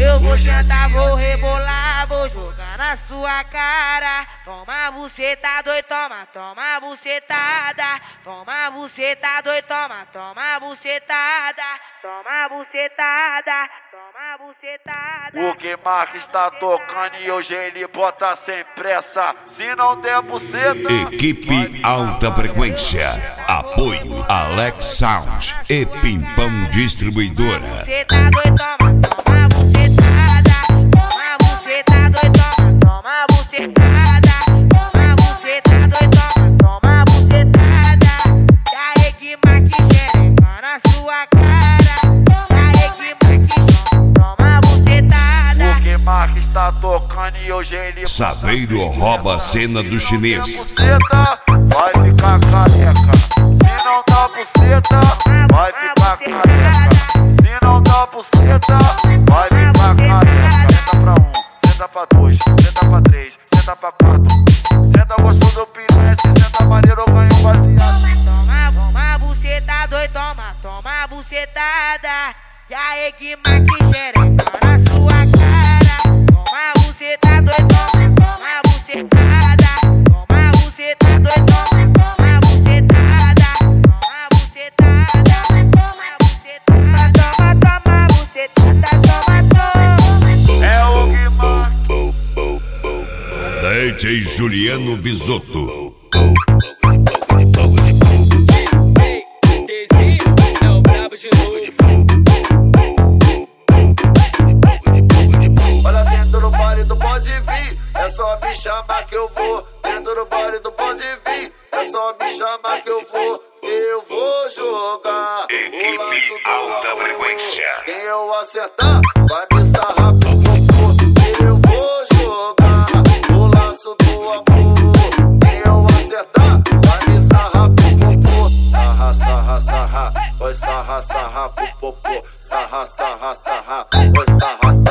Eu vou sentar, vou rebolar, vou jogar na sua cara. Toma buceta doido, toma, toma bucetada. Toma buceta doido, toma, toma bucetada. Toma bucetada, toma bucetada. O que Mark está tocando e hoje ele bota sem pressa. Se não der buceta, Equipe Alta Frequência. Apoio Alex Sound e Pimpão Distribuidora. Buceta doido, toma, toma bucetada. Toma buceta doido, toma, toma bucetada. Toma buceta doido, toma, toma bucetada. Daí que Mark xereca na sua cara. Daí que Mark toma bucetada. o que Mark está tocando e hoje ele Saveiro rouba a cena do chinês. buceta, vai ficar careca. Se não dá buceta, vai ficar careca. Se não dá buceta, vai ficar careca. Senta pra um, senta pra dois, senta pra três, senta pra quatro. Senta gostoso do piranha, se senta maneiro, eu ganho baseado. Toma, toma buceta doido, toma, toma bucetada. E aí que Mark xereca na sua cara. Toma buceta doido, toma, toma bucetada. Toma buceta doido, toma, toma bucetada. Toma bucetada, toma bucetada. Toma, toma bucetada, toma, toma. É o que Mark. DJ Juliano Bisotto. É o brabo de novo. Olha dentro do baile do pode vir, é só me chamar que eu vou. Dentro do baile do pode vir, é só me chamar que eu vou. Eu vou jogar o laço do amor. Quem eu acertar, vai me sarrar pro popô. Eu vou jogar o laço do amor. Quem eu acertar, vai me sarrar pro popô. Sarra, sarra, sarra, vai sarra, sarra pro popô. Sarra, sarra, sarra, vai sarra, sarra.